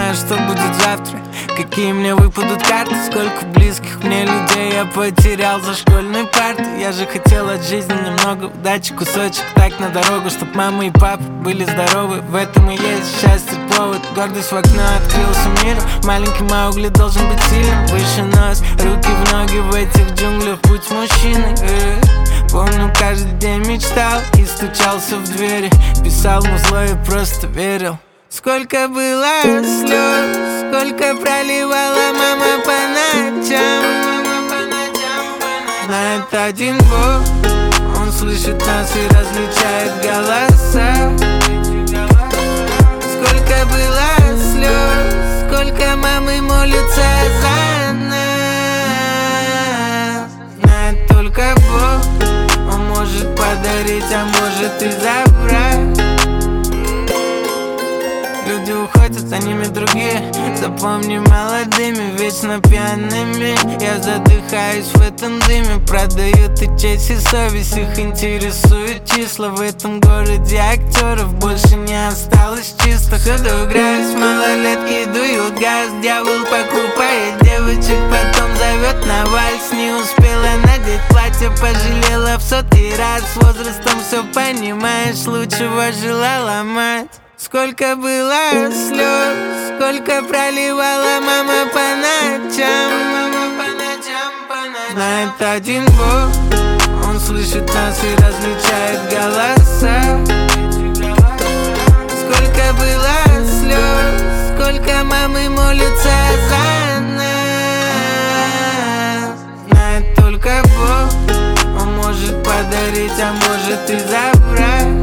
знаю, что будет завтра, какие мне выпадут карты, сколько близких мне людей я потерял за школьной партой. Я же хотел от жизни немного удачи, кусочек так на дорогу, чтоб мама и папа были здоровы. В этом и есть счастье повод. Гордость в окно, открылся мир. Маленький Маугли должен быть сильным. Выше нос, руки в ноги в этих джунглях, будь мужчиной. Помню, каждый день мечтал и стучался в двери, писал музло и просто верил. Сколько было слез, сколько проливала мама по ночам. Знает один Бог, Он слышит нас и различает голоса. Сколько было слез, сколько мамы молятся за нас. Знает только Бог, Он может подарить, а может и забрать. Люди уходят, за ними другие. Запомни, молодыми, вечно пьяными. Я задыхаюсь в этом дыме. Продают и честь, и совесть. Их интересуют числа. В этом городе актеров больше не осталось чисто. Всюду играют малолетки, дуют газ. Дьявол покупает девочек, потом зовет на вальс. Не успела надеть платье, пожалела в 100-й раз. С возрастом все понимаешь, лучшего желала мать. Сколько было слез, сколько проливала мама по ночам. Знает один Бог, Он слышит нас и различает голоса. Сколько было слез, сколько мамы молятся за нас. Знает только Бог, Он может подарить, а может и забрать.